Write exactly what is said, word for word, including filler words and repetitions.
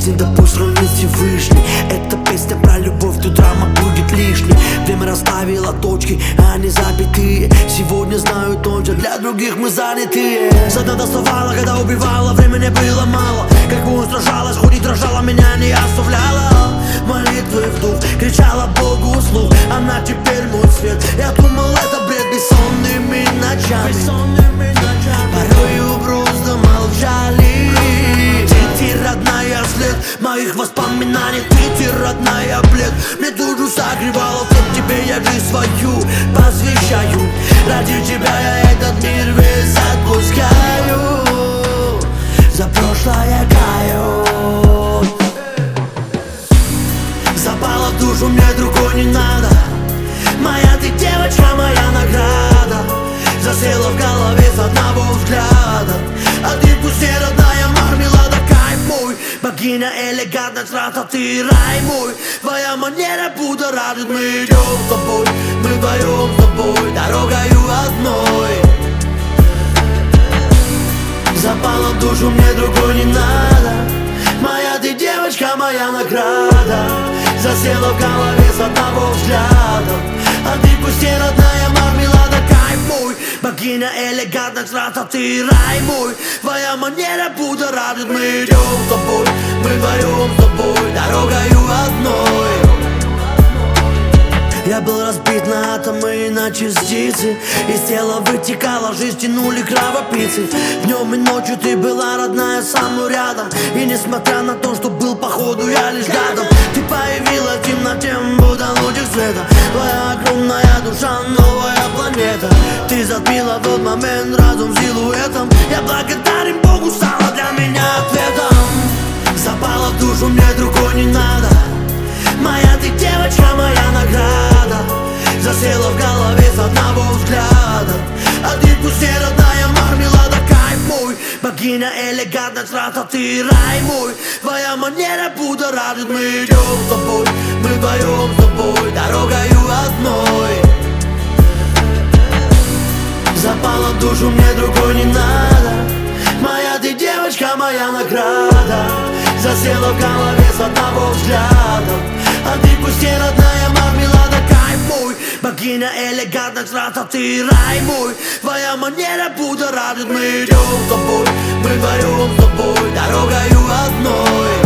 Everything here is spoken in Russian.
жизни, да пусть равнит Всевышний. Это песня про любовь, тут драма будет лишней. Время расставило точки, а не запятые. Сегодня знаю точно, для других мы занятые. Зада доставала, когда убивала, времени было мало. Как бы сражалась, хоть и дрожала, меня не оставляла. Молитвы вдух, кричала Богу вслух. Она теперь мой свет. Я думал, это бред бессонными ночами. Порою просто молчали. Ты, родная, след моих воспоминаний. Ты, родная, блед. Мне душу согревала, чтоб тебе я жизнь свою посвящаю. Ради тебя я этот мир весь отпускаю. За прошлое каю. Запала в душу, мне другой не надо. Моя ты девочка, моя награда. Засела в голове с одного взгляда. А ты пусть не родная мармелада, кайф мой. Богиня элегантность, рата, ты рай мой. Твоя манера будоражит. Мы идем с тобой, мы вдвоем с тобой, дорогою одной. Запала в душу, мне другой не надо. Моя ты девочка, моя награда. Засела в голове с одного взгляда. А ты пусть не родная мармелада, кайф мой. Богиня элегантность, рата, ты рай мой. Твоя манера будоражит. Мы идем с тобой, мы вдвоем с тобой, дорогою одной. Я был разбит на атомы и на частицы. Из тела вытекала жизнь, тянули кровопийцы. Днем и ночью ты была родная, со мной рядом. И несмотря на то, что был походу я лишь рядом, ты появилась в темноте, будто лучик света. Твоя огромная душа, новая планета. Ты затмила в тот момент разум силуэтом. Я благодарен Богу, стала для меня ответом. Запала в душу, мне другой не надо. Моя ты девочка, моя награда. Засела в голове с одного взгляда. А ты пусть не родная мармелада, кайф мой. Богиня элегантность, рата, ты рай мой. Твоя манера будоражит. Мы идем с тобой, мы вдвоем с тобой, дорогою одной. Запала в душу, мне другой не надо. Моя ты девочка, моя награда. Засела в голове с одного взгляда. А ты пусть не родная мармелада, кайф мой. Богиня элегантность, рата, ты рай мой. Твоя манера будоражит. Мы идем с тобой, мы вдвоем с тобой, дорогою одной.